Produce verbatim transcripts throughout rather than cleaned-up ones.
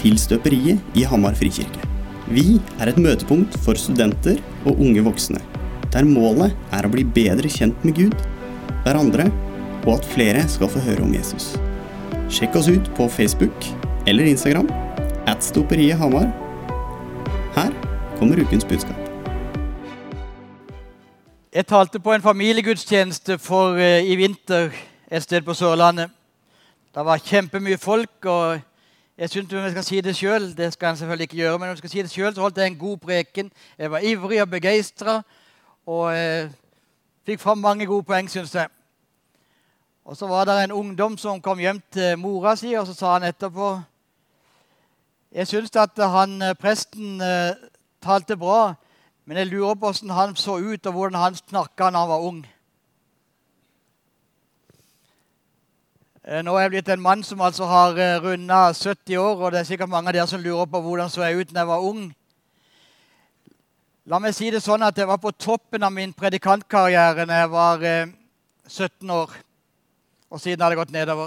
til Støperiet i Hamar Frikirke. Vi er et møtepunkt for studenter og unge voksne, der målet er å bli bedre kjent med Gud, hverandre, og at flere skal få høre om Jesus. Sjekk oss ut på Facebook eller Instagram, at Støperiet Hamar. Her kommer ukens budskap. Jeg talte på en familiegudstjeneste for uh, i vinter et sted på Sørlandet. Det var kjempemye folk, og jeg synes om jeg skal si det selv, det skal jeg selvfølgelig ikke gjøre, men om jeg skal si det selv, så holdt jeg en god preken. Jeg var ivrig og begeistret, og uh, fikk fram mange gode poeng, synes jeg. Og så var det en ungdom som kom hjem til mora si, og så sa han etterpå, jeg synes at han, presten uh, talte bra, men jeg lurer på hvordan han så ut, og hvordan han snakket når han var ung. Nå er jeg blitt en mann som altså har rundet sytti år, og det er sikkert mange av dere som lurer på hvordan så jeg ut når jeg var ung. La meg si det sånn at jeg var på toppen av min predikantkarriere når jeg var sytten år, og siden hadde jeg gått nedover.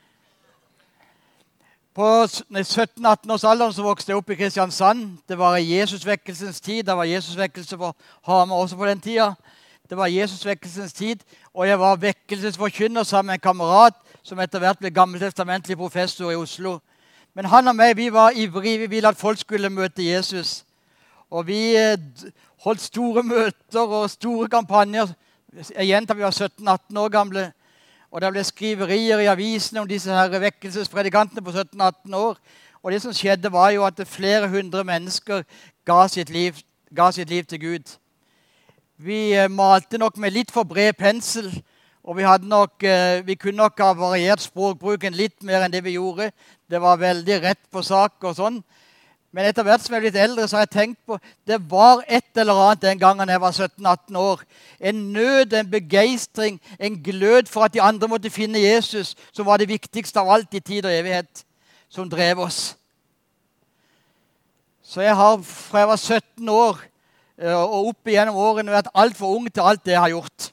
På sytten atten års alderen så vokste jeg opp i Kristiansand. Det var Jesusvekkelsens tid. Det var Jesusvekkelse for Hamar også på den tida. Det var Jesusvekkelsens tid, og jeg var vekkelsesforkynner sammen med en kamerat som etter hvert ble gammeltestamentlig professor i Oslo. Men han og meg, vi var ivrige. Vi ville at folk skulle møte Jesus. Og vi holdt store møter og store kampanjer. Igjen da vi var sytten atten år gamle. Og det ble skriverier i avisene om disse her vekkelsespredikantene på sytten atten år. Og det som skjedde var jo at flere hundre mennesker ga sitt liv, ga sitt liv til Gud. Vi malte nok med litt for bred pensel, og vi, hadde nok, vi kunne nok ha variert språkbruken litt mer enn det vi gjorde. Det var veldig rett på sak og sånn. Men etter hvert som jeg er blitt eldre, så har jeg tenkt på, det var et eller annet den gangen jeg var sytten atten år. En nød, en begeistring, en glød for at de andre måtte finne Jesus, som var det viktigste av alt i tid og evighet, som drev oss. Så jeg har, fra jeg var sytten år og opp igjennom årene, vært alt for ung til alt det jeg har gjort.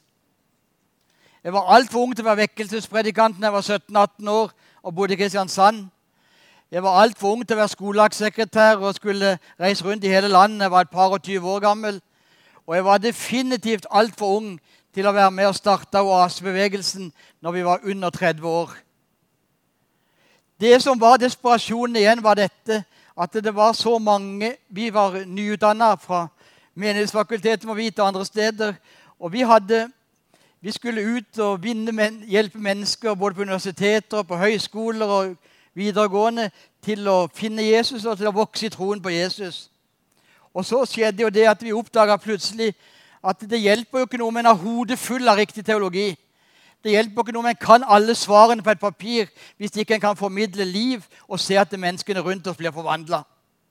Jeg var alt for ung til å være vekkelsespredikant når jeg var sytten atten år og bodde i Kristiansand. Jeg var alt for ung til å være skolelagssekretær og skulle reise rundt i hele landet. Jeg var et par og tyve år gammel. Og jeg var definitivt alt for ung til å være med og starte oasebevegelsen når vi var under tretti år. Det som var desperasjonen igjen var dette, at det var så mange, vi var nyutdannet fra menighetsfakultetet må vite andre steder, og vi hadde, vi skulle ut og vinne, men, hjelpe mennesker både på universiteter, på høyskoler og videregående til å finne Jesus og til å vokse i troen på Jesus. Og så skjedde jo det at vi oppdaget plutselig at det hjelper jo ikke noe med en hode full av riktig teologi. Det hjelper ikke noe med en kan alle svarene på et papir hvis ikke en kan formidle liv og se at menneskene rundt oss blir forvandlet.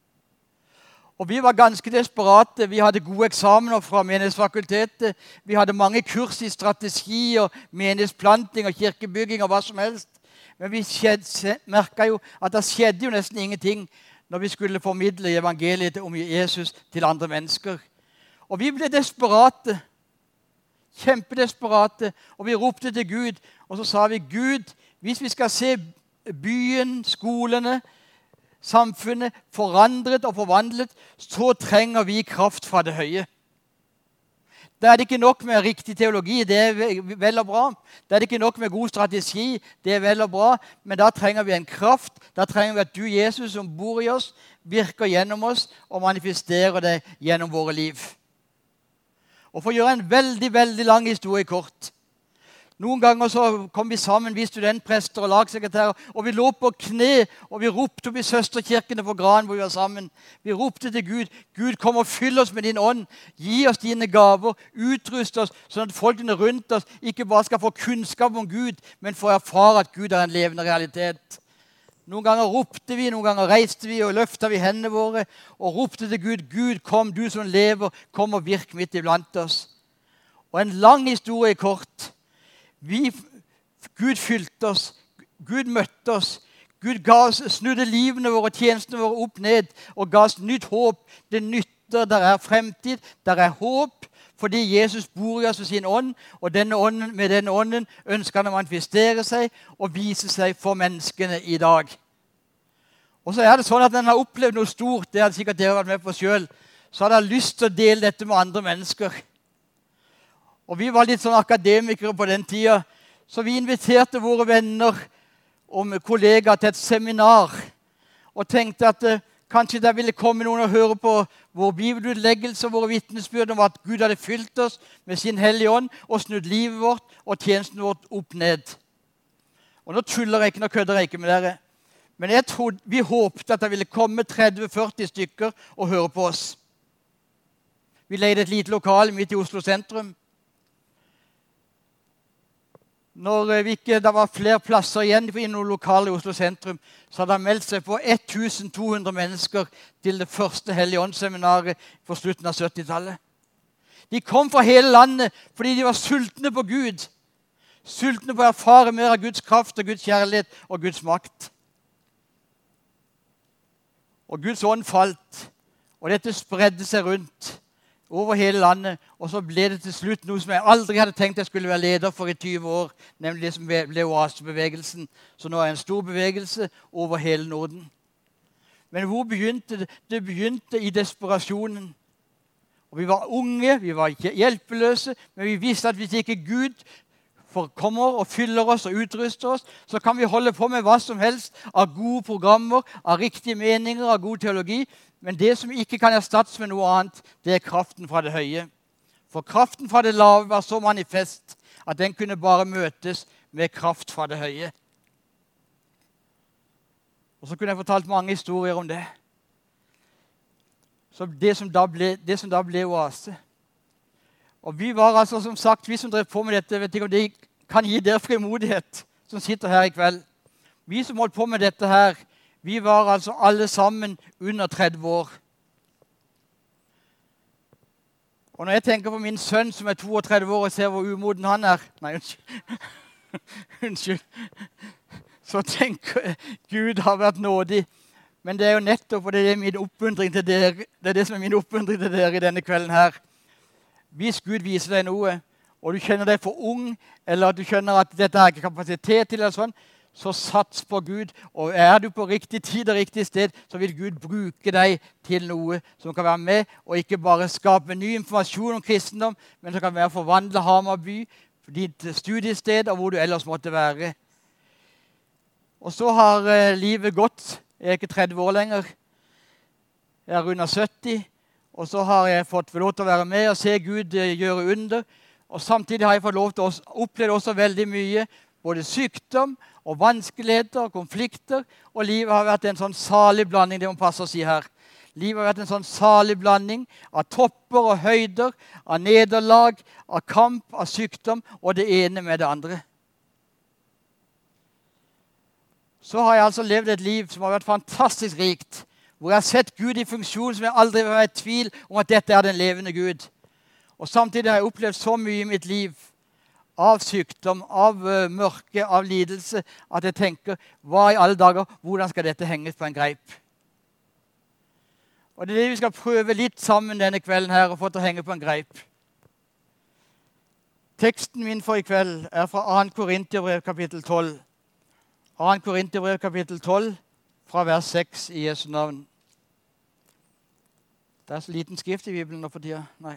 Og vi var ganske desperate. Vi hadde gode eksamener fra menighetsfakultetet. Vi hadde mange kurs i strategi og menighetsplanting og kirkebygging og hva som helst. Men vi merket jo at det skjedde jo nesten ingenting når vi skulle formidle evangeliet om Jesus til andre mennesker. Og vi ble desperate, kjempedesperate, og vi ropte til Gud, og så sa vi, Gud, hvis vi skal se byen, skolene, samfunnet forandret og forvandlet, så trenger vi kraft fra det høye. Da er det ikke nok med riktig teologi, det er vel og bra. Da er det ikke nok med god strategi, det er vel og bra. Men da trenger vi en kraft, da trenger vi at du, Jesus, som bor i oss, virker gjennom oss og manifesterer det gjennom våre liv. Og for å gjøre en veldig, veldig lang historie kort. Noen ganger så kom vi sammen, vi studentprester og lagsekretærer, og vi lå på kne, og vi ropte opp i søsterkirkene på Gran hvor vi var sammen. Vi ropte til Gud, Gud kom og fyll oss med din ånd, gi oss dine gaver, utrust oss, sånn at folkene rundt oss ikke bare skal få kunnskap om Gud, men få erfare at Gud er en levende realitet. Noen ganger ropte vi, noen ganger reiste vi og løftet vi hendene våre, og ropte til Gud, Gud kom, du som lever, kom og virk midt iblant oss. Og en lang historie kort. Vi, Gud fylte oss, Gud møtte oss, Gud ga oss, snudde livene våre, tjenestene våre opp ned, og ga oss nytt håp. Det nytter, der er fremtid, der er håp, fordi Jesus bor i oss ved sin ånd, og denne ånden, med denne ånden ønsker han å manifestere seg og vise seg for menneskene i dag. Og så er det sånn at når en har opplevd noe stort, det hadde sikkert dere vært med på selv, så hadde jeg lyst til å dele dette med andre mennesker. Og vi var litt sånn akademikere på den tida, så vi inviterte våre venner og kollegaer til et seminar, og tenkte at eh, kanskje der ville komme noen og høre på vår bibelutleggelse og våre vitnesbyrd om at Gud hadde fylt oss med sin hellige ånd og snudd livet vårt og tjenesten vårt opp ned. Og nå tuller jeg ikke, nå kødder jeg ikke med dere. Men jeg trodde, vi håpte at det ville komme tretti til førti stykker og høre på oss. Vi leide et lite lokal midt i Oslo sentrum. Når vi ikke, det var flere plasser igjen i noen lokaler i Oslo sentrum, så hadde det meldt seg på to hundre mennesker til det første Helligåndsseminaret på slutten av syttitallet. De kom fra hele landet fordi de var sultne på Gud. Sultne på å erfare mer av Guds kraft og Guds kjærlighet og Guds makt. Og Guds ånd falt, og dette spredde seg rundt over hele landet, og så ble det til slutt noe som jeg aldri hadde tenkt jeg skulle være leder for i tyve år, nemlig det som ble oasebevegelsen. Så nå er det en stor bevegelse over hele Norden. Men hvor begynte det? Det begynte i desperasjonen. Og vi var unge, vi var ikke hjelpeløse, men vi visste at hvis ikke Gud kommer og fyller oss og utruster oss, så kan vi holde på med hva som helst av gode programmer, av riktige meninger, av god teologi. Men det som ikke kan erstattes med noe annet, det er kraften fra det høye. For kraften fra det lave var så manifest at den kunne bare møtes med kraft fra det høye. Og så kunne jeg fortalt mange historier om det. Så det som da ble, det som da ble oase. Og vi var altså, som sagt, vi som drev på med dette, vet ikke om det kan gi dere frimodighet, som sitter her i kveld. Vi som holdt på med dette her, vi var altså alle sammen under tretti år. Og når jeg tenker på min sønn som er trettito år og ser hvor umoden han er, nei, unnskyld, unnskyld, så tenker jeg, Gud har vært nådig. Men det er jo nettopp, og det er min oppmuntring til dere, det er det som er min oppmuntring til dere i denne kvelden her. Hvis Gud viser deg noe, og du kjenner deg for ung, eller at du kjenner at dette har ikke kapasitet til, eller sånn, så sats på Gud. Og er du på riktig tid og riktig sted, så vil Gud bruke deg til noe som kan være med, og ikke bare skape ny informasjon om kristendom, men som kan være forvandle Hamarby, ditt studiested, og hvor du ellers måtte være. Og så har eh, livet gått. Jeg er ikke tretti år lenger. Jeg er under sytti. Og så har jeg fått lov til å være med og se Gud gjøre under. Og samtidig har jeg fått lov til å oppleve også veldig mye, både sykdom og vanskeligheter og konflikter. Og livet har vært en sånn salig blanding, det må passe å si her. Livet har vært en sånn salig blanding av topper og høyder, av nederlag, av kamp, av sykdom, og det ene med det andre. Så har jeg altså levd et liv som har vært fantastisk rikt, hvor jeg har sett Gud i funksjon som jeg aldri vil være i tvil om at dette er den levende Gud. Og samtidig har jeg opplevd så mye i mitt liv av sykdom, av uh, mørke, av lidelse, at jeg tenker, hva i alle dager, hvordan skal dette henges på en greip? Og det er det vi skal prøve litt sammen denne kvelden her, og få til å henge på en greip. Teksten min for i kveld er fra andre Korinterbrev kapittel tolv. andre Korinterbrev kapittel tolv, fra vers seks i Jesu navn. Det er så liten skrift i Bibelen nå for tida. Nei.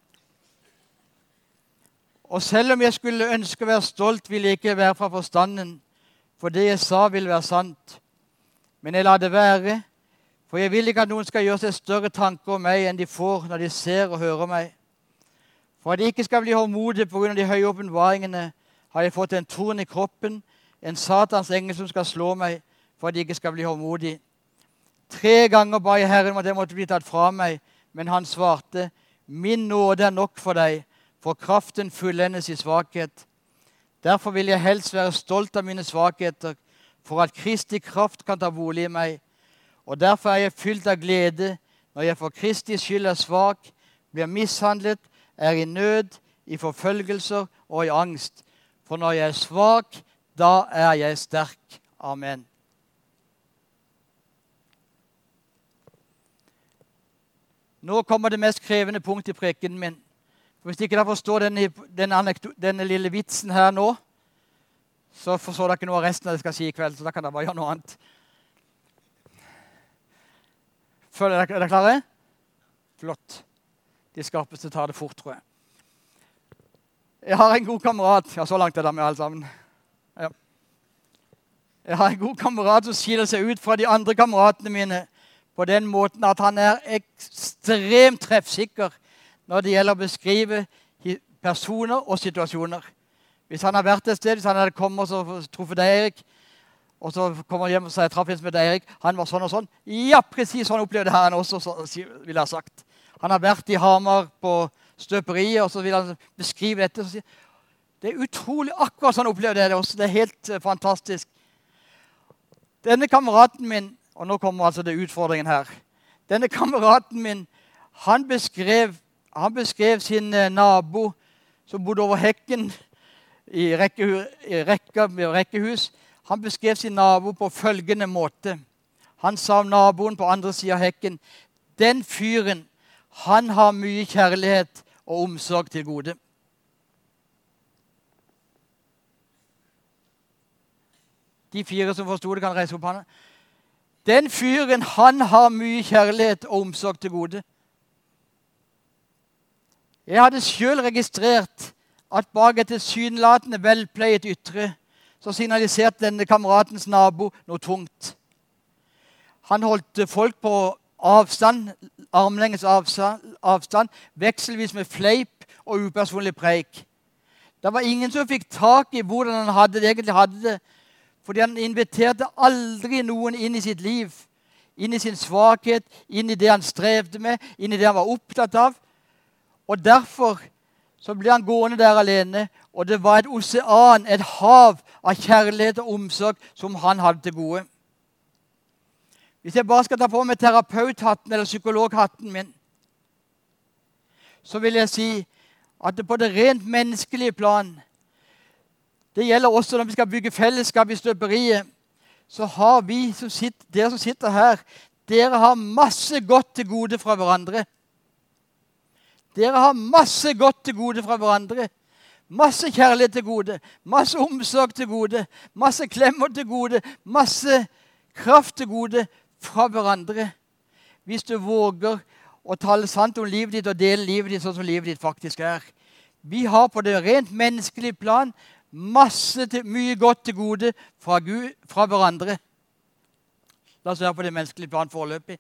Og selv om jeg skulle ønske å være stolt, ville jeg ikke være fra forstanden, for det jeg sa vil være sant. Men jeg lar det være, for jeg vil ikke at noen skal gjøre seg større tanker om meg enn de får når de ser og hører meg. For at de ikke skal bli håndmodige på grunn av de høye åpenbaringene, har jeg fått en torn i kroppen, en satans engel som skal slå meg, for at de ikke skal bli håndmodige. Tre ganger ba jeg Herren om at jeg måtte bli tatt fra meg, men han svarte, min nåde er nok for deg, for kraften fullendes i svakhet. Derfor vil jeg helst være stolt av mine svakheter, for at Kristi kraft kan ta bolig i meg. Og derfor er jeg fylt av glede, når jeg for Kristi skyld er svak, blir mishandlet, er i nød, i forfølgelser og i angst. For når jeg er svak, da er jeg sterk. Amen. Nå kommer det mest krevende punkt i prekenen min. Hvis ikke dere forstår denne, denne, denne lille vitsen her nå, så forstår dere ikke noe av resten av det jeg skal si i kveld, så da kan dere bare gjøre noe annet. Føler dere, er dere klare? Flott. De skarpeste tar det fort, tror jeg. Jeg har en god kamerat. Ja, så langt er det med alle sammen. Ja. Jeg har en god kamerat som skiller seg ut fra de andre kameratene mine på den måten at han er ekstremt treffsikker når det gjelder å beskrive personer og situasjoner. Hvis han har vært et sted, hvis han hadde kommet og truffet deg, Erik, og så kommer han hjem og sier, jeg traff en som heter Erik, han var sånn og sånn. Ja, precis sånn opplevde det her han også, så, vil jeg ha sagt. Han har vært i Hamar på støperiet, og så vil han beskrive dette. Og så sier, det er utrolig akkurat sånn opplevde jeg det også. Det er helt uh, fantastisk. Denne kameraten min, og nå kommer altså det utfordringen her. Denne kameraten min, han beskrev, han beskrev sin uh, nabo som bodde over hekken i, rekke, i rekka med rekkehus. Han beskrev sin nabo på følgende måte. Han sa om naboen på andre siden av hekken, den fyren, han har mye kjærlighet og omsorg til gode. De fire som forstod det, kan reise opp hånda. Den fyren, han har mye kjærlighet og omsorg til gode. Jeg hadde selv registrert at bak et tilsynelatende velpleiet ytre, så signaliserte denne kameratens nabo noe tungt. Han holdt folk på avstand, armlenges avstand, avstand, vekselvis med fleip og upersonlig preik. Det var ingen som fikk tak i hvordan han hadde det, egentlig hadde det, fordi han inviterte aldri noen inn i sitt liv, inn i sin svakhet, inn i det han strevde med, inn i det han var opptatt av. Og derfor så ble han gående der alene, og det var et osean, et hav av kjærlighet og omsorg som han hadde til gode. Hvis jeg bare skal ta på meg terapeuthatten eller psykologhatten min, så vil jeg si at det på det rent menneskelige plan, det gjelder også når vi skal bygge fellesskap i støperiet, så har vi, som sitter, dere som sitter her, dere har masse godt til gode fra hverandre. Dere har masse godt til gode fra hverandre. Masse kjærlighet til gode, masse omsorg til gode, masse klemmer til gode, masse kraft til gode fra hverandre. Hvis du våger å tale sant om livet ditt og dele livet ditt sånn som livet ditt faktisk er. Vi har på det rent menneskelige plan masse til, mye godt til gode fra, Gud, fra hverandre. La oss være på det menneskelige plan foreløpig.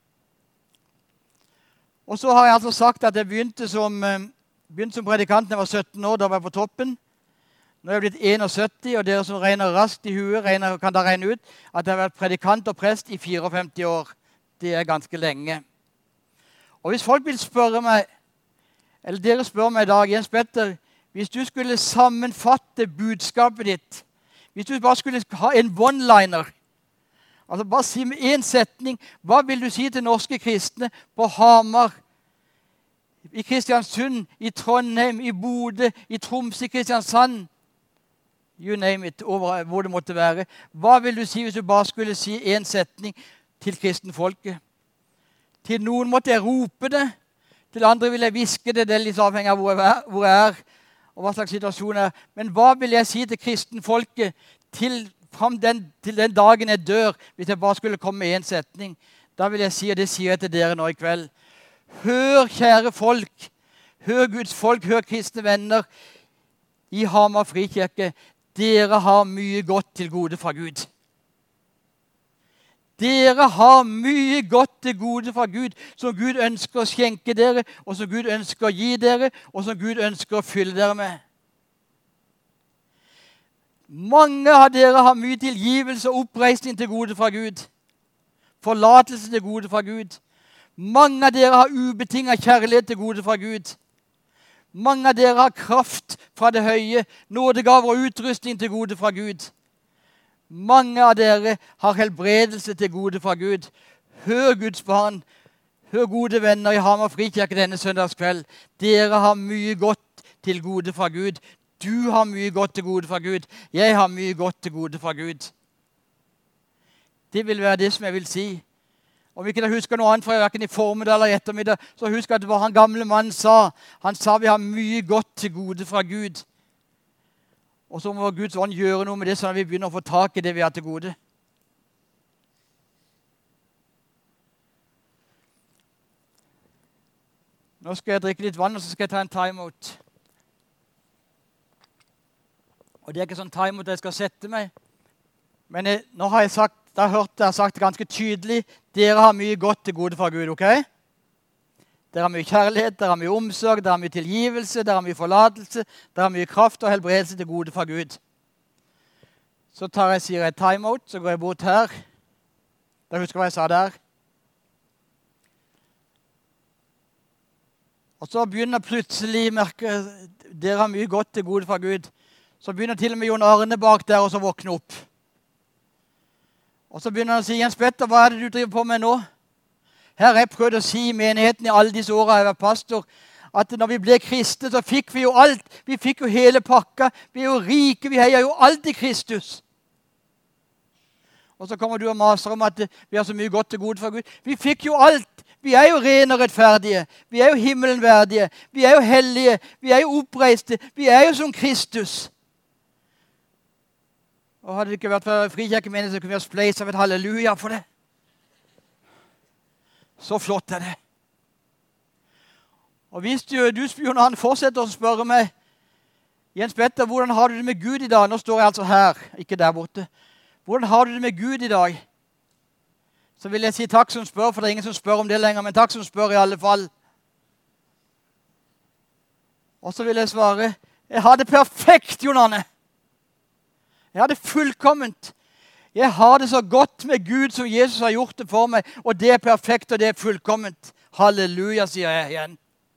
Og så har jeg altså sagt at jeg begynte som, begynte som predikant da jeg var sytten år, da var jeg på toppen. Nå er jeg blitt syttién, og dere som regner raskt i huet, regner, kan da regne ut at jeg har vært predikant og prest i femtifire år. Det er ganske lenge. Og hvis folk vil spørre meg, eller dere spør meg i dag, Jens Petter, hvis du skulle sammenfatte budskapet ditt, hvis du bare skulle ha en one-liner, altså bare si med en setning, hva vil du si til norske kristne på Hamar, i Kristiansund, i Trondheim, i Bodø, i Troms, i Kristiansand, you name it, over hvor det måtte være. Hva vil du si hvis du bare skulle si en setning til kristenfolket? Til noen måtte jeg rope det, til andre vil jeg viske det, det er litt avhengig av hvor jeg er, hvor jeg er og hva slags situasjon er. Men hva vil jeg si til kristenfolket til, den, til den dagen jeg dør, hvis jeg bare skulle komme med en setning? Da vil jeg si, og det sier jeg til dere nå i kveld, hør kjære folk, hør Guds folk, hør kristne venner i Hamar Frikirke, dere har mye godt til gode fra Gud. Dere har mye godt til gode fra Gud, som Gud ønsker å skjenke dere, og som Gud ønsker å gi dere, og som Gud ønsker å fylle dere med. Mange av dere har mye tilgivelse og oppreisning til gode fra Gud. Forlatelse til gode fra Gud. Mange av dere har ubetinget kjærlighet til gode fra Gud. Mange av dere har kraft fra det høye, nådegaver og utrustning til gode fra Gud. Mange av dere har helbredelse til gode fra Gud. Hør Guds barn, hør gode venner i Hamar Frikirke denne søndagskveld. Dere har mye godt til gode fra Gud. Du har mye godt til gode fra Gud. Jeg har mye godt til gode fra Gud. Det vil være det som jeg vil si. Om ikke dere husker noe annet fra hverken i formiddag eller i ettermiddag, så husk at det var han gamle mannen sa. Han sa vi har mye godt til gode fra Gud. Og så må Guds ånd gjøre noe med det, sånn at vi begynner å få tak i det vi har til gode. Nå skal jeg drikke litt vann, og så skal jeg ta en time-out. Og det er ikke sånn time-out jeg skal sette meg. Men jeg, nå har jeg sagt, jeg har hørt jeg har sagt det ganske tydelig, dere har mye godt til gode fra Gud, ok? Dere har mye kjærlighet, dere har mye omsorg, dere har mye tilgivelse, dere har mye forlatelse, dere har mye kraft og helbredelse til gode fra Gud. Så tar jeg, sier jeg time-out, så går jeg bort her. Da husker jeg hva jeg sa der. Og så begynner plutselig merke, dere har mye godt til gode fra Gud. Så begynner til og med Jon Arne bak der og så våkne opp. Og så begynner han å si, Jens Petter, hva er det du driver på med nå? Her har jeg prøvd å si i menigheten i alle disse årene jeg var pastor, at når vi ble kristne, så fikk vi jo alt. Vi fikk jo hele pakka. Vi er jo rike, vi heier jo alt i Kristus. Og så kommer du og maser om at vi har så mye godt til gode fra Gud. Vi fikk jo alt. Vi er jo rene og rettferdige. Vi er jo himmelen verdige. Vi er jo hellige. Vi er jo oppreiste. Vi er jo som Kristus. Og hadde det ikke vært for frikirkemenighet, så kunne vi ha spleist av et halleluja for det. Så flott er det. Og hvis du, du spioner, han fortsetter å spørre meg, Jens Petter, hvordan har du det med Gud i dag? Nå står jeg altså her, ikke der borte. Hvordan har du det med Gud i dag? Så vil jeg si takk som spør, for det er ingen som spør om det lenger, men takk som spør i alle fall. Og så vil jeg svare, jeg har det perfekt, Jon Arne. Jeg har det fullkomment. Jeg har det så godt med Gud som Jesus har gjort det for meg, og det er perfekt, og det er fullkomment. Halleluja, sier jeg igjen.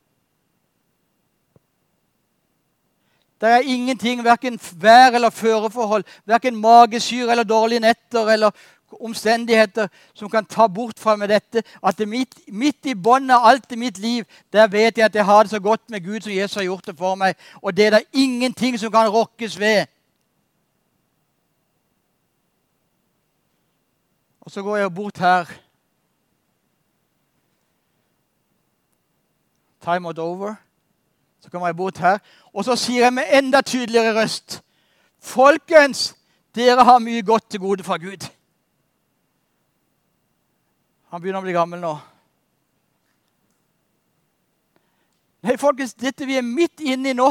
Det er ingenting, hverken vær eller føreforhold, hverken magesyre eller dårlige netter eller omstendigheter som kan ta bort fra meg dette, at det midt, midt i båndet av alt i mitt liv, der vet jeg at jeg har det så godt med Gud som Jesus har gjort det for meg, og det er det ingenting som kan rokkes ved. Og så går jeg bort her. Time out over. Så kommer jeg bort her. Og så sier jeg med enda tydeligere røst, folkens, dere har mye godt til gode fra Gud. Han begynner å bli gammel nå. Nei, folkens, dette vi er midt inne i nå,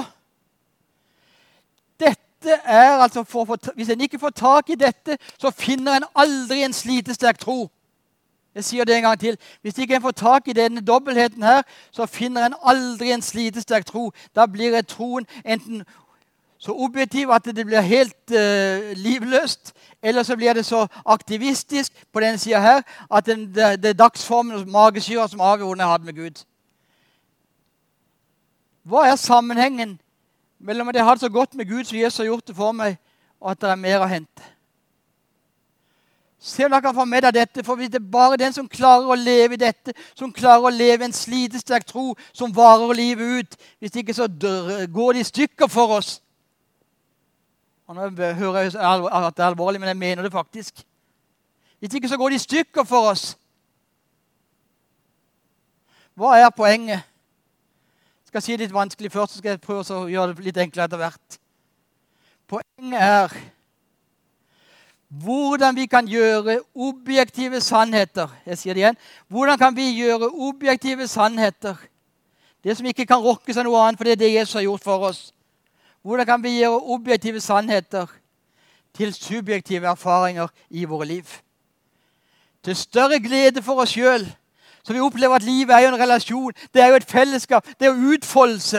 dette er altså for, for, hvis en ikke får tak i dette, så finner en aldri en slitesterk tro. Jeg sier det en gang til. Hvis ikke en får tak i denne dobbeltheten her, så finner en aldri en slitesterk tro. Da blir troen enten så objektiv at det blir helt uh, livløst, eller så blir det så aktivistisk på den siden her, at den, det, det er dagsformen og magesyra som avgjør hvordan jeg har det med Gud. Hva er sammenhengen mellom at jeg har det så godt med Gud som Jesus har gjort det for meg, og at det er mer å hente? Se om dere kan få med deg dette, for hvis det er bare den som klarer å leve i dette, som klarer å leve en slitesterk tro, som varer livet ut, hvis ikke så går det i stykker for oss. Og nå hører jeg at det er alvorlig, men jeg mener det faktisk. Hvis ikke så går det i stykker for oss. Hva er poenget? Jeg skal si det litt vanskelig først, så skal jeg prøve å gjøre det litt enklere etter hvert. Poenget er hvordan vi kan gjøre objektive sannheter. Jeg sier det igjen. Hvordan kan vi gjøre objektive sannheter? Det som ikke kan rokkes av noe annet, for det er det Jesus har gjort for oss. Hvordan kan vi gjøre objektive sannheter til subjektive erfaringer i våre liv? Til større glede for oss selv. Så vi opplever at livet er jo en relasjon. Det er jo et fellesskap. Det er jo utfoldelse.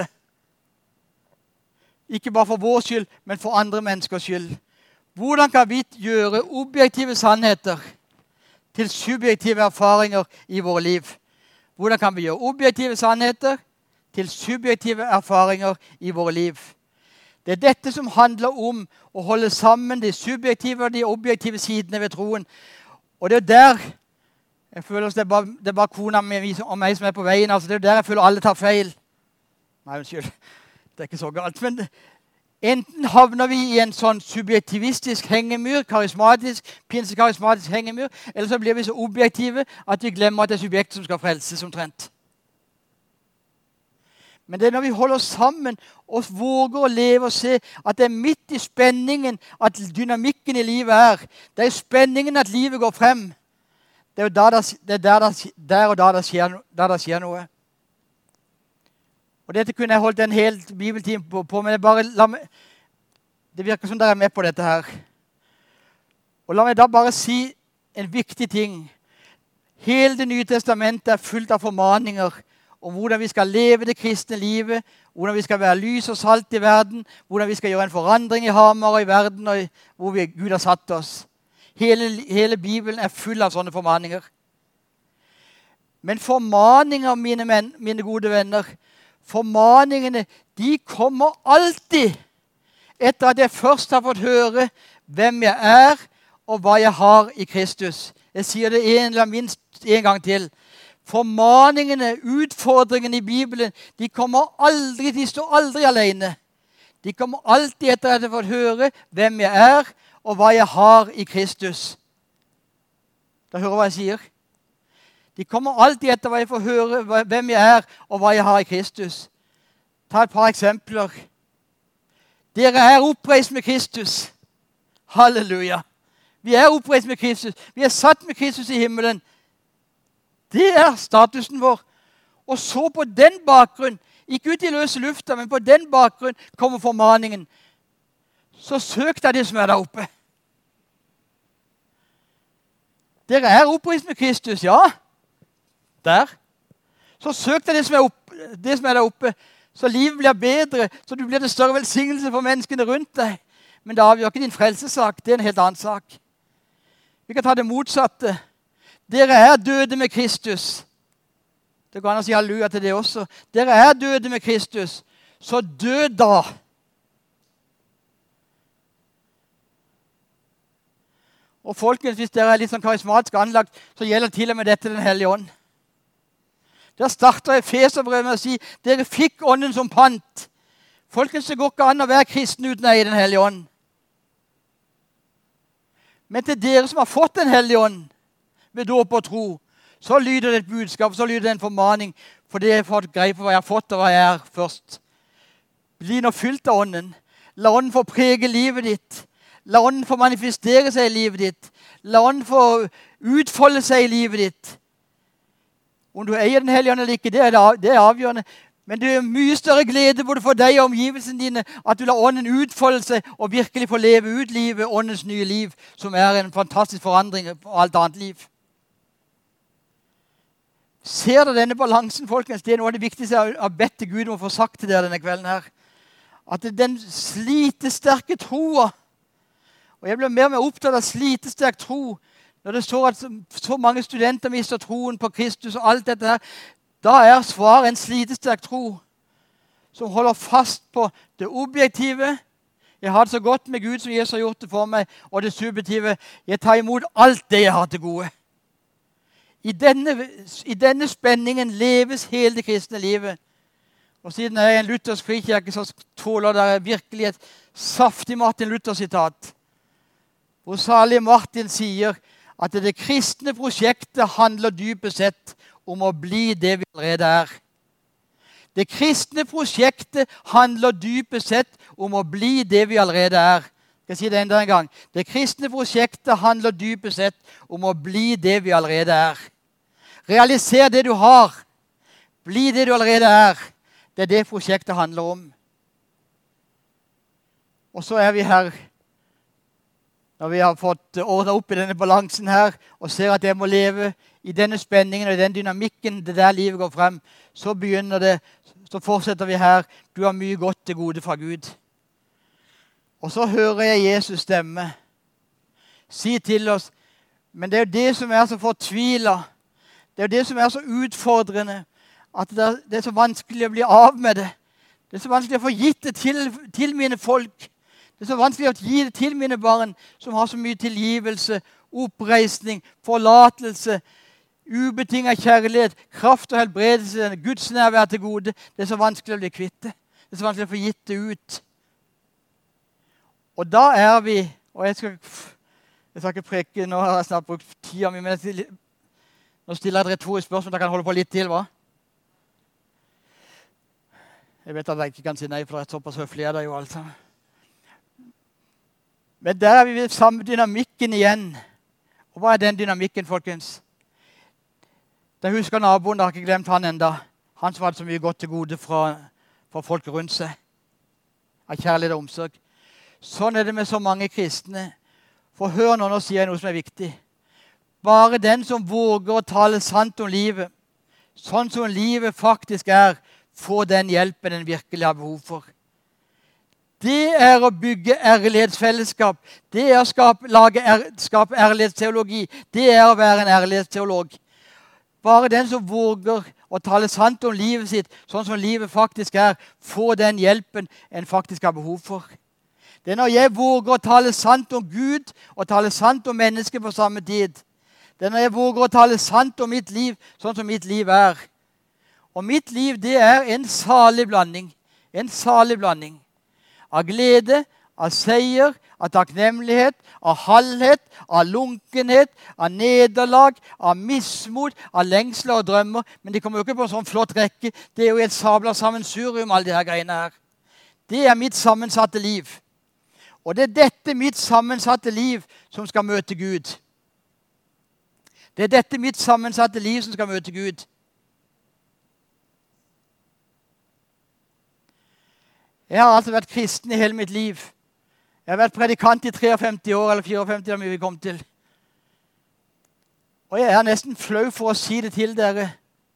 Ikke bare for vår skyld, men for andre menneskers skyld. Hvordan kan vi gjøre objektive sannheter til subjektive erfaringer i våre liv? Hvordan kan vi gjøre objektive sannheter til subjektive erfaringer i våre liv? Det er dette som handler om å holde sammen de subjektive og de objektive sidene ved troen. Og det er der jeg føler at det er bare, det er bare kona mi og meg som er på veien. Altså det er der jeg føler alle tar feil. Nei, unnskyld. Det er ikke så galt. Men enten havner vi i en sånn subjektivistisk hengemyr, karismatisk, pinsekarismatisk hengemyr, eller så blir vi så objektive at vi glemmer at det er subjekt som skal frelses omtrent. Men det er når vi holder sammen og våger å leve og se at det er midt i spenningen at dynamikken i livet er. Det er i spenningen at livet går frem. Det er jo der, det, det er der, der, der og da det skjer, der det skjer noe. Og dette kunne jeg holdt en hel bibeltime på, på men jeg bare, la meg, det virker som dere er med på dette her. Og la meg da bare si en viktig ting. Hele Det nye testamentet er fullt av formaninger om hvordan vi skal leve det kristne livet, hvordan vi skal være lys og salt i verden, hvordan vi skal gjøre en forandring i Hamar og i verden, og hvor vi, Gud har satt oss. Hele, hele Bibelen er full av sånne formaninger. Men formaninger, mine, menn, mine gode venner, formaningene, de kommer alltid etter at jeg først har fått høre hvem jeg er, og hva jeg har i Kristus. Jeg sier det en eller minst en gang til. Formaningene, utfordringene i Bibelen, de kommer aldri, de står aldri alene. De kommer alltid etter at jeg har fått høre hvem jeg er, og hva jeg har i Kristus. Da hører du hva jeg sier? De kommer alltid etter hva jeg får høre hvem jeg er, og hva jeg har i Kristus. Ta et par eksempler. Dere er oppreist med Kristus. Halleluja. Vi er oppreist med Kristus. Vi er satt med Kristus i himmelen. Det er statusen vår. Og så på den bakgrunn, ikke ut i løse lufta, men på den bakgrunn kommer formaningen. Så søk deg det som er der oppe. Dere er oppreist med Kristus, ja. Der. Så søk deg det som er, opp, det som er der oppe, så livet blir bedre, så du blir det større velsignelse for menneskene rundt deg. Men det avgjør ikke din frelsesak, det er en helt annen sak. Vi kan ta det motsatte. Dere er døde med Kristus. Det går an å si halleluja til det også. Dere er døde med Kristus, så død da. Og folkens, hvis dere er litt sånn karismatisk anlagt, så gjelder til og med dette Den hellige ånd. Der starter Efeserbrevet med å si, dere fikk ånden som pant. Folkens, det går ikke an å være kristen uten å eie Den hellige ånd. Men til dere som har fått Den hellige ånd, ved dåp og tro, så lyder det et budskap, så lyder det en formaning, for det er fått greie på hva jeg har fått og hva jeg er først. Bli nå fylt av ånden. La ånden få prege livet ditt. La ånden få manifestere seg i livet ditt. La ånden få utfolde seg i livet ditt. Om du eier Den hellige ånd eller ikke, det er, det er avgjørende. Men det er mye større glede både for deg og omgivelsene dine at du lar ånden utfolde seg og virkelig få leve ut livet, åndens nye liv, som er en fantastisk forandring på alt annet liv. Ser dere denne balansen, folkens? Det er noe av det viktigste jeg har bedt til Gud om å få sagt til dere denne kvelden her. At den slitesterke troa, og jeg blir mer og mer opptatt av slitesterk tro, når det står at så mange studenter mister troen på Kristus og alt dette her, da er svaret en slitesterk tro som holder fast på det objektive. Jeg har det så godt med Gud som Jesus har gjort det for meg, og det subjektive. Jeg tar imot alt det jeg har til gode. I denne, i denne spenningen leves hele det kristne livet. Og siden jeg er en luthersk frikirke, så tåler dere virkelig et saftig Martin Luther-sitat. Hvor salig Martin sier at det kristne prosjektet handler dypest sett om å bli det vi allerede er. Det kristne prosjektet handler dypest sett om å bli det vi allerede er. Skal jeg si det enda en gang? Det kristne prosjektet handler dypest sett om å bli det vi allerede er. Realiser det du har. Bli det du allerede er. Det er det prosjektet handler om. Og så er vi her når vi har fått ordnet opp i denne balansen her, og ser at jeg må leve i denne spenningen og i den dynamikken det der livet går frem, så begynner det, så fortsetter vi her. Du har mye godt til gode fra Gud. Og så hører jeg Jesus stemme. Si til oss, men det er jo det som er så fortvilet. Det er jo det som er så utfordrende, at det er så vanskelig å bli av med det. Det er så vanskelig å få gitt det til, til mine folk. Det er så vanskelig å gi det til mine barn som har så mye tilgivelse, oppreisning, forlatelse, ubetinget kjærlighet, kraft og helbredelse, Guds nærvær til gode. Det er så vanskelig å bli kvitt det. Det er så vanskelig å få gitt det ut. Og da er vi, og jeg skal, jeg skal ikke preke, nå har jeg snart brukt tida mi, men jeg, nå stiller jeg et retorisk spørsmål, da kan jeg holde på litt til, hva? Jeg vet at jeg ikke kan si nei, for det er såpass høflig er det jo altså. Men der er vi ved samme dynamikken igjen. Og hva er den dynamikken, folkens? Da husker naboen, da har jeg ikke glemt han enda. Han som hadde så mye godt til gode fra for folk rundt seg. Av kjærlighet og omsorg. Sånn er det med så mange kristne. For hør nå, nå sier jeg noe som er viktig. Bare den som våger å tale sant om livet, sånn som livet faktisk er, får den hjelpen den virkelig har behov for. Det er å bygge ærlighetsfellesskap. Det er å skape, lage, er, skape ærlighetsteologi. Det er å være en ærlighetsteolog. Bare den som våger å tale sant om livet sitt, sånn som livet faktisk er, får den hjelpen en faktisk har behov for. Det er når jeg våger å tale sant om Gud og tale sant om mennesker på samme tid. Det er når jeg våger å tale sant om mitt liv, sånn som mitt liv er. Og mitt liv, det er en salig blanding. En salig blanding. Av glede, av seier, av takknemlighet, av halvhet, av lunkenhet, av nederlag, av mismot, av lengsler og drømmer. Men de kommer jo ikke på en sånn flott rekke. Det er jo et sabla sammensurium, alle de her greiene her. Det er mitt sammensatte liv. Og det er dette mitt sammensatte liv som skal møte Gud. Det er dette mitt sammensatte liv som skal møte Gud. Jeg har altså vært kristen i hele mitt liv. Jeg har vært predikant i femtitre år, eller femtifire, da vi kom til. Og jeg er nesten flau for å si det til dere.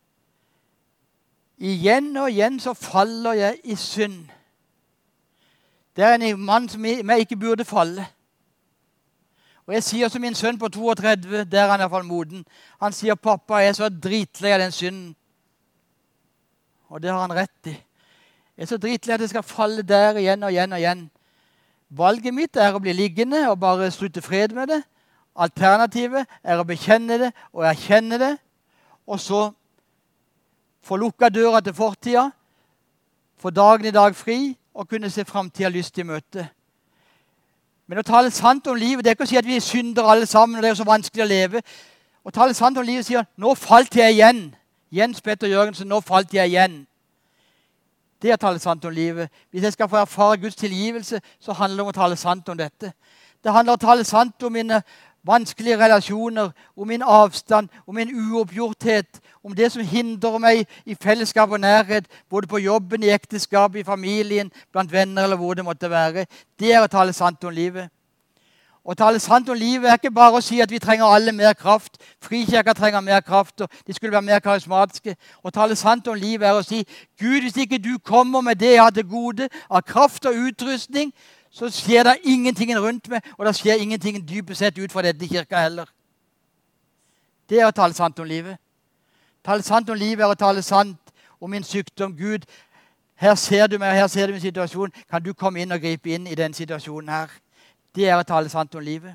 Igjen og igjen så faller jeg i synd. Det er en mann som jeg ikke burde falle. Og jeg sier som min sønn på trettito, der er han i hvert fall moden. Han sier, pappa, jeg er så dritlei av den synden. Og det har han rett i. Jeg er så dritlei at jeg skal falle der igjen og igjen og igjen. Valget mitt er å bli liggende og bare slutte fred med det. Alternativet er å bekjenne det og erkjenne det. Og så få lukka døra til fortida, få dagen i dag fri og kunne se fremtiden lyst i møte. Men å tale sant om livet, det er ikke å si at vi synder alle sammen, og det er så vanskelig å leve. Å tale sant om livet sier, nå falt jeg igjen. Jens Petter Jørgensen, nå falt jeg igjen. Det er å tale sant om livet. Hvis jeg skal få erfare Guds tilgivelse, så handler det om å tale sant om dette. Det handler om å tale sant om mine vanskelige relasjoner, om min avstand, om min uoppgjorthet, om det som hindrer meg i fellesskap og nærhet, både på jobben, i ekteskap, i familien, blant venner eller hvor det måtte være. Det er å tale sant om livet. Å tale sant om livet er ikke bare å si at vi trenger alle mer kraft. Frikirka trenger mer kraft, og de skulle være mer karismatiske. Å tale sant om livet er å si, Gud, hvis ikke du kommer med det jeg har til gode, av kraft og utrustning, så skjer det ingenting rundt meg, og det skjer ingenting dypest sett ut fra dette i kirka heller. Det er å tale sant om livet. Tale sant om livet er å tale sant om min sykdom. Gud, her ser du meg, her ser du min situasjon. Kan du komme inn og gripe inn i den situasjonen her? Det er å tale sant om livet.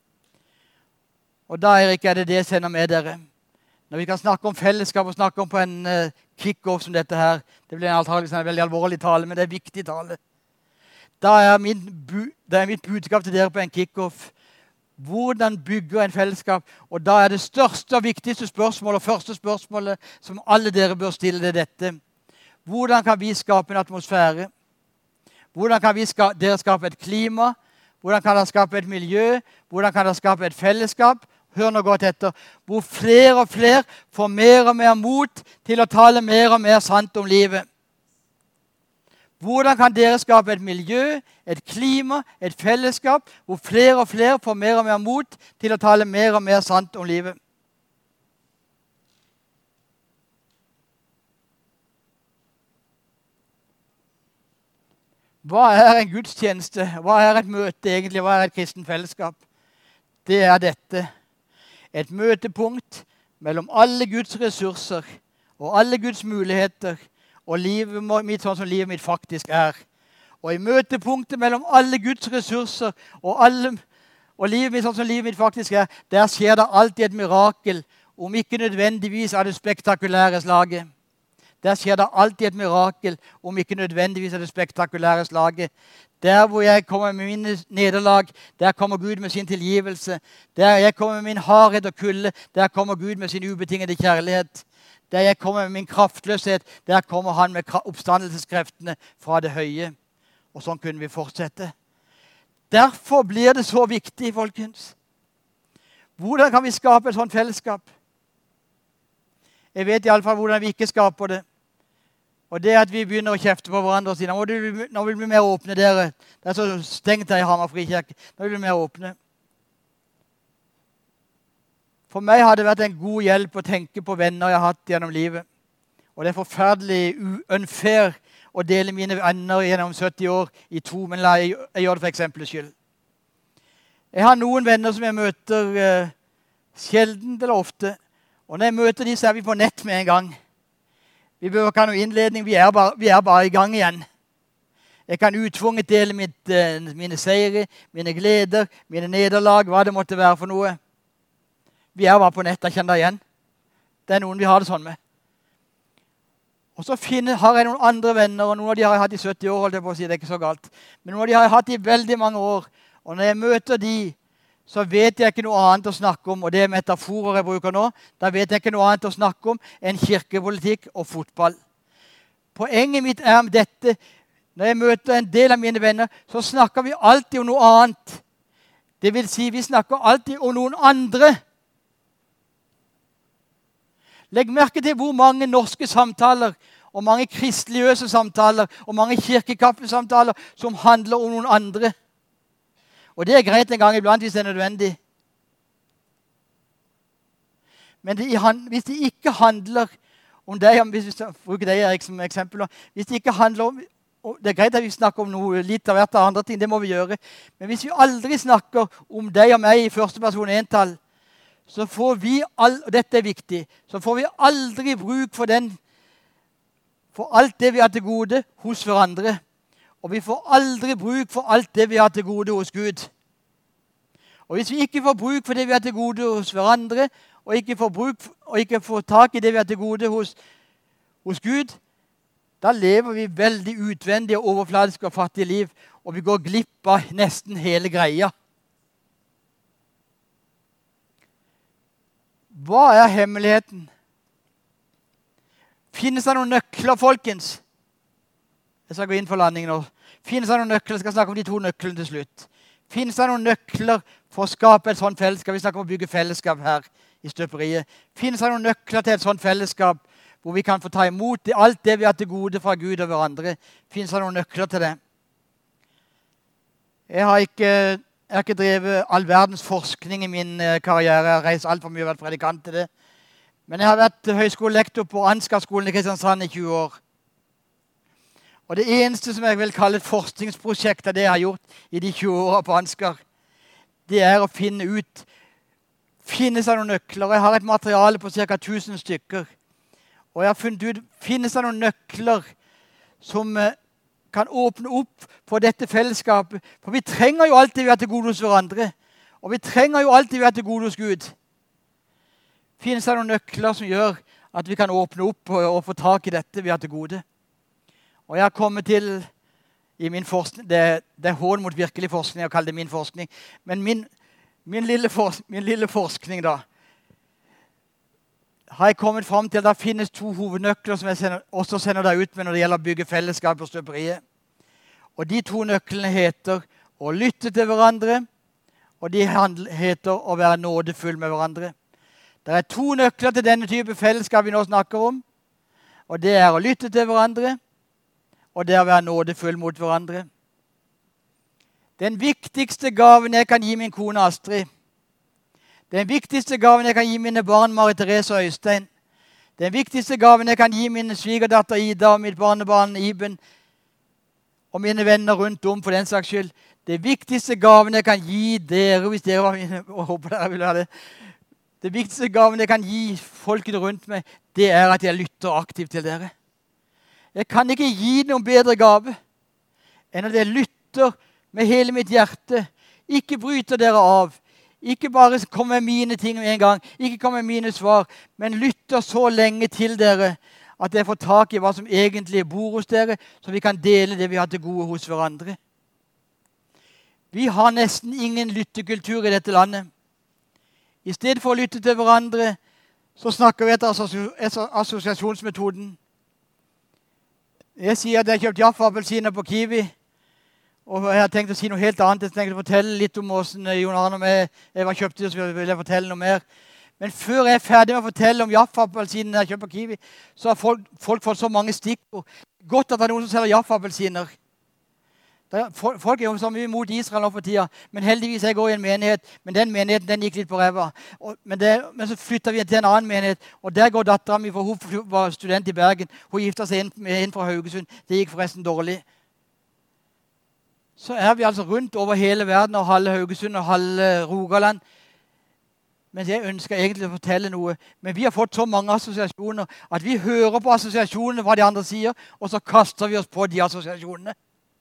Og da, Erik, er det det jeg sender med dere. Når vi kan snakke om fellesskap og snakke om på en uh, kick-off som dette her, det blir antageligvis en veldig alvorlig tale, men det er viktig tale. Da er, min bu, det er mitt budskap til dere på en kick-off. Hvordan bygger en fellesskap? Og da er det største og viktigste spørsmålet, og første spørsmålet som alle dere bør stille, det dette. Hvordan kan vi skape en atmosfære? Hvordan kan vi ska, dere skape et klima? Hvordan kan dere skape et miljø? Hvordan kan dere skape et fellesskap? Hør nå godt etter. Hvor flere og flere får mer og mer mot til å tale mer og mer sant om livet. Hvordan kan dere skape et miljø, et klima, et fellesskap, hvor flere og flere får mer og mer mot til å tale mer og mer sant om livet? Hva er en gudstjeneste? Hva er et møte egentlig? Hva er et kristen fellesskap? Det er dette. Et møtepunkt mellom alle Guds ressurser og alle Guds muligheter og livet mitt sånn som livet mitt faktisk er. Og i møtepunktet mellom alle Guds ressurser og, alle, og livet mitt sånn som livet mitt faktisk er, der skjer det alltid et mirakel, om ikke nødvendigvis av det spektakulære slaget. Der skjer det alltid et mirakel, om ikke nødvendigvis av det spektakulære slaget. Der hvor jeg kommer med mine nederlag, der kommer Gud med sin tilgivelse. Der jeg kommer med min hardhet og kulde, der kommer Gud med sin ubetingede kjærlighet. Der jeg kommer med min kraftløshet, der kommer han med oppstandelseskreftene fra det høye. Og sånn kunne vi fortsette. Derfor blir det så viktig, folkens. Hvordan kan vi skape et sånt fellesskap? Jeg vet i alle fall hvordan vi ikke skaper det. Og det at vi begynner å kjefte på hverandre og si, nå, du, nå vil vi bli mer åpne dere. Det er så stengt her i Hamar frikirke. Nå vil vi bli mer åpne. For meg har det vært en god hjelp å tenke på venner jeg har hatt gjennom livet. Og det er forferdelig unfair å dele mine venner gjennom sytti år i to, men la jeg, jeg gjør det for eksempelets skyld. Jeg har noen venner som jeg møter uh, sjelden eller ofte. Og når jeg møter dem, så er vi på nett med en gang. Vi behøver ikke ha noen innledning, vi er, bare, vi er bare i gang igjen. Jeg kan utvunget dele mitt, uh, mine seire, mine gleder, mine nederlag, hva det måtte være for noe. Vi er bare på nett, jeg kjenner det igjen. Det er noen vi har det sånn med. Og så finner, har jeg noen andre venner, og noen av de har jeg hatt i sytti år, holdt jeg på å si, det er ikke så galt. Men noen av de har jeg hatt i veldig mange år. Og når jeg møter de, så vet jeg ikke noe annet å snakke om, og det er metaforer jeg bruker nå, da vet jeg ikke noe annet å snakke om enn kirkepolitikk og fotball. Poenget mitt er om dette, når jeg møter en del av mine venner, så snakker vi alltid om noe annet. Det vil si, vi snakker alltid om noen andre. Legg merke til hvor mange norske samtaler, og mange kristeliøse samtaler, og mange kirkekaffesamtaler som handler om noen andre. Og det er greit en gang iblant hvis det er nødvendig. Men det, hvis det ikke handler om deg, hvis vi bruker deg Erik som eksempel, hvis det ikke handler om, det er greit at vi snakker om noe litt av hvert av andre ting, det må vi gjøre. Men hvis vi aldri snakker om deg og meg i første person entall, så får vi, all, og dette er viktig, så får vi aldri bruk for, den, for alt det vi har til gode hos hverandre. Og vi får aldri bruk for alt det vi har til gode hos Gud. Og hvis vi ikke får bruk for det vi har til gode hos hverandre, og ikke får, bruk, og ikke får tak i det vi har til gode hos, hos Gud, da lever vi veldig utvendige og overfladiske og fattige liv, og vi går glipp av nesten hele greia. Hva er hemmeligheten? Finnes det noen nøkler, folkens? Jeg skal gå inn for landing nå. Finnes det noen nøkler? Jeg skal snakke om de to nøklene til slutt. Finnes det noen nøkler for å skape et sånt fellesskap? Vi snakker om å bygge fellesskap her i støperiet. Finnes det noen nøkler til et sånt fellesskap hvor vi kan få ta imot det, alt det vi har til gode fra Gud og hverandre? Finnes det noen nøkler til det? Jeg har ikke... Jeg har ikke drevet all verdens forskning i min karriere. Jeg har reist alt for mye og vært predikant til det. Men jeg har vært høyskolelektor på Ansgar-skolen i Kristiansand i tjue år. Og det eneste som jeg vil kalle et forskningsprosjekt av det jeg har gjort i de tjue årene på Ansgar, det er å finne ut, finnes det noen nøkler. Jeg har et materiale på ca. tusen stykker. Og jeg har funnet ut, finnes det noen nøkler som kan åpne opp for dette fellesskapet. For vi trenger jo alltid vi har til gode hos hverandre. Og vi trenger jo alltid vi har til gode hos Gud. Finnes det noen nøkler som gjør at vi kan åpne opp og, og få tak i dette vi har til gode? Og jeg har kommet til i min forskning, det, det er hån mot virkelig forskning å kalle det min forskning, men min, min, lille, for, min lille forskning da, har jeg kommet frem til at det finnes to hovednøkler som jeg sender, også sender deg ut med når det gjelder å bygge fellesskap på støperiet. Og de to nøklene heter å lytte til hverandre, og de heter å være nådefull med hverandre. Det er to nøkler til denne type fellesskap vi nå snakker om, og det er å lytte til hverandre, og det er å være nådefull mot hverandre. Den viktigste gaven jeg kan gi min kone Astrid, den viktigste gaven jeg kan gi mine barn, Marie Therese og Øystein. Den viktigste gaven jeg kan gi mine svigerdatter Ida og mitt barnebarn Iben, og mine venner rundt om for den saks skyld. Det viktigste gaven jeg kan gi dere, hvis dere var mine, og håper dere vil ha det. Det viktigste gaven jeg kan gi folket rundt meg, det er at jeg lytter aktivt til dere. Jeg kan ikke gi noen bedre gave enn at jeg lytter med hele mitt hjerte. Ikke bryter dere av. Ikke bare komme med mine ting med en gang, ikke komme med mine svar, men lytter så lenge til dere at jeg får tak i hva som egentlig bor hos dere, så vi kan dele det vi har til gode hos hverandre. Vi har nesten ingen lyttekultur i dette landet. I stedet for å lytte til hverandre, så snakker vi etter assosiasjonsmetoden. Jeg sier at jeg har kjøpt Jaffa-appelsiner på Kiwi, og jeg har tenkt å si noe helt annet. Jeg tenkte å fortelle litt om hvordan Jon Arne og Eva kjøpte det, så vil jeg fortelle noe mer. Men før jeg er ferdig med å fortelle om Jaffa-appelsiner jeg kjøper på Kiwi, så har folk, folk fått så mange stikkord. Godt at det er noen som selger Jaffa-appelsiner. Folk er jo så mye mot Israel nå for tida, men heldigvis jeg går i en menighet, men den menigheten den gikk litt på ræva. Men, det, men så flyttet vi til en annen menighet, og der går datteren min, for hun var student i Bergen. Hun giftet seg inn med en fra Haugesund. Det gikk forresten dårlig. Så er vi altså rundt over hele verden, og halve Haugesund og halve Rogaland. Men jeg ønsker egentlig å fortelle noe. Men vi har fått så mange assosiasjoner at vi hører på assosiasjonene hva de andre sier, og så kaster vi oss på de assosiasjonene.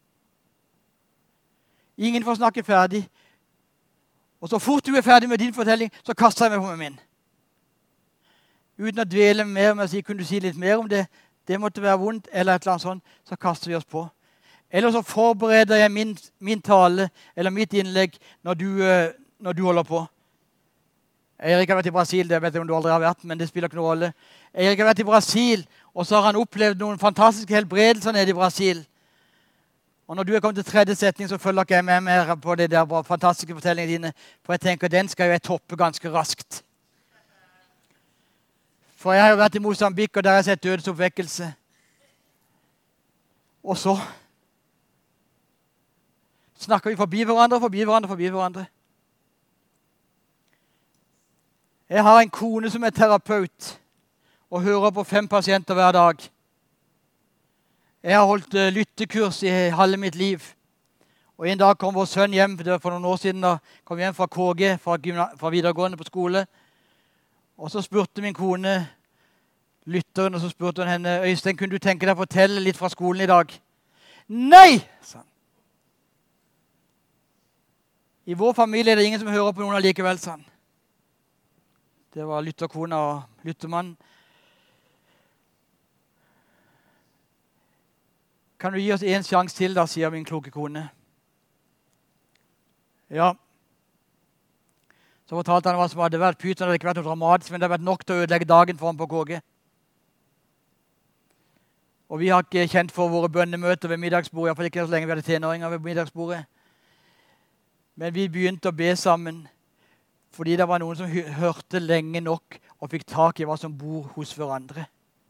Ingen får snakke ferdig. Og så fort du er ferdig med din fortelling, så kaster jeg meg på med min. Uten å dvele mer med å si, kunne du si litt mer om det? Det måtte være vondt, eller et eller annet sånt, så kaster vi oss på. Eller så forbereder jeg min, min tale, eller mitt innlegg, når du, når du holder på. Erik har vært i Brasil, det vet jeg om du aldri har vært, men det spiller ikke noen rolle. Erik har vært i Brasil, og så har han opplevd noen fantastiske helbredelser nede i Brasil. Og når du er kommet til tredje setning, så følger ikke jeg med mer på det der fantastiske fortellingene dine, for jeg tenker, den skal jo jeg toppe ganske raskt. For jeg har jo vært i Mosambik, og der har jeg sett dødsoppvekkelse. Og så snakker vi forbi hverandre, forbi hverandre, forbi hverandre. Jeg har en kone som er terapeut, og hører på fem pasienter hver dag. Jeg har holdt uh, lyttekurs i halve mitt liv. Og en dag kom vår sønn hjem, det var for noen år siden da, kom hjem fra K G, fra, fra videregående på skole. Og så spurte min kone, lytteren, og så spurte hun henne, Øystein, kunne du tenke deg å fortelle litt fra skolen i dag? Nei! Sa han. I vår familie er det ingen som hører på noen allikevel, sa han. Det var lytterkona og lyttermann. Kan du gi oss en sjanse til, da, sier min kloke kone. Ja. Så fortalte han hva som hadde vært. Pyton hadde ikke vært noe dramatisk, men det hadde vært nok til å ødelegge dagen for ham på K G. Og vi har ikke kjent for våre bønnemøter ved middagsbordet, i hvert fall ikke så lenge vi hadde tenåringer ved middagsbordet. Men vi begynte å be sammen, fordi det var noen som hørte lenge nok og fikk tak i hva som bor hos hverandre.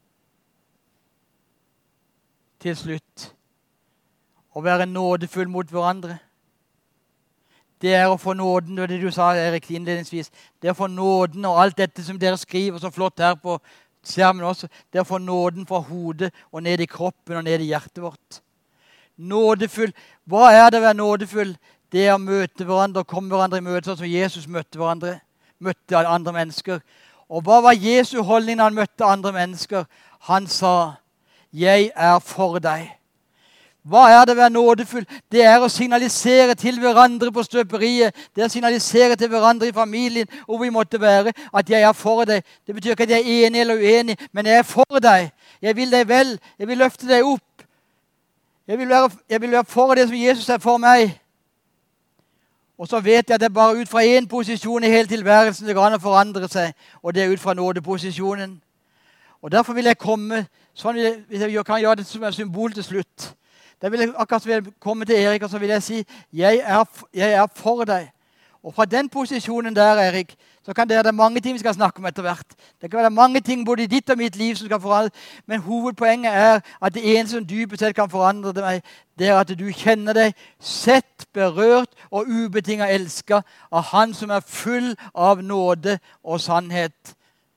Til slutt, å være nådefull mot hverandre. Det er å få nåden, det var det du sa, Erik, innledningsvis. Det er å få nåden og alt dette som dere skriver så flott her på skjermen også. Det er å få nåden fra hodet og ned i kroppen og ned i hjertet vårt. Nådefull. Hva er det å være nådefull? Det er å møte hverandre og komme hverandre i møte, sånn som Jesus møtte hverandre, møtte andre mennesker. Og hva var Jesu holdning når han møtte andre mennesker? Han sa, jeg er for deg. Hva er det å være nådefull? Det er å signalisere til hverandre på støperiet. Det er å signalisere til hverandre i familien, hvor vi måtte være, at jeg er for deg. Det betyr ikke at jeg er enig eller uenig, men jeg er for deg. Jeg vil deg vel. Jeg vil løfte deg opp. Jeg vil være, jeg vil være for det som Jesus er for meg. Og så vet jeg at det er bare ut fra en posisjon i hele tilværelsen det går an å forandre seg, og det er ut fra nådeposisjonen. Og derfor vil jeg komme, sånn vil jeg, hvis jeg kan gjøre det som en symbol til slutt. Da vil jeg akkurat vil jeg komme til Erik, og så vil jeg si, jeg er, jeg er for deg. Og fra den posisjonen der, Erik, så kan det være mange ting vi skal snakke om etter hvert. Det kan være mange ting både i ditt og mitt liv som skal forandre, men hovedpoenget er at det eneste som dypest sett kan forandre deg, det er at du kjenner deg sett, berørt og ubetinget elsket av Han som er full av nåde og sannhet.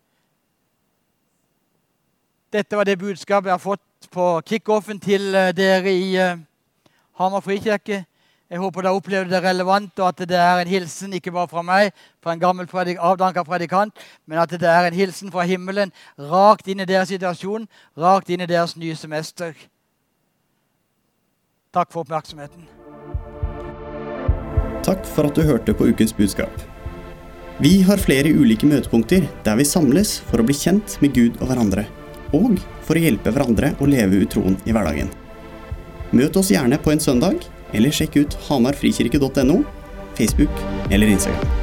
Dette var det budskapet jeg har fått på kick-offen til dere i uh, Hamar Frikirke. Jeg håper dere opplevde det relevant, og at det er en hilsen ikke bare fra meg, fra en gammel predik, avdanket predikant, men at det er en hilsen fra himmelen, rakt inn i deres situasjon, rakt inn i deres nye semester. Takk for oppmerksomheten. Takk for at du hørte på ukens budskap. Vi har flere ulike møtepunkter der vi samles for å bli kjent med Gud og hverandre, og for å hjelpe hverandre å leve ut troen i hverdagen. Møt oss gjerne på en søndag, eller sjekk ut hamar frikirke punktum no, Facebook eller Instagram.